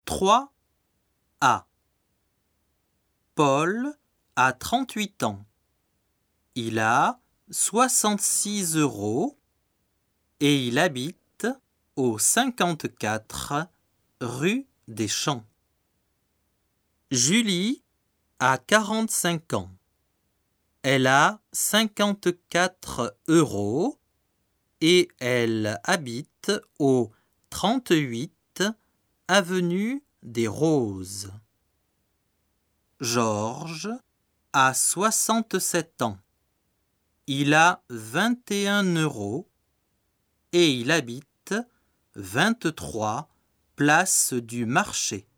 3A. Paul a 38 ans. Il a 66 € et il habite au 54 rue des Champs. Julie a 45 ans. Elle a 54 € et elle habite au 38 avenue des Roses. Georges a 67 ans. Il a 21 € et il habite 23 place du Marché.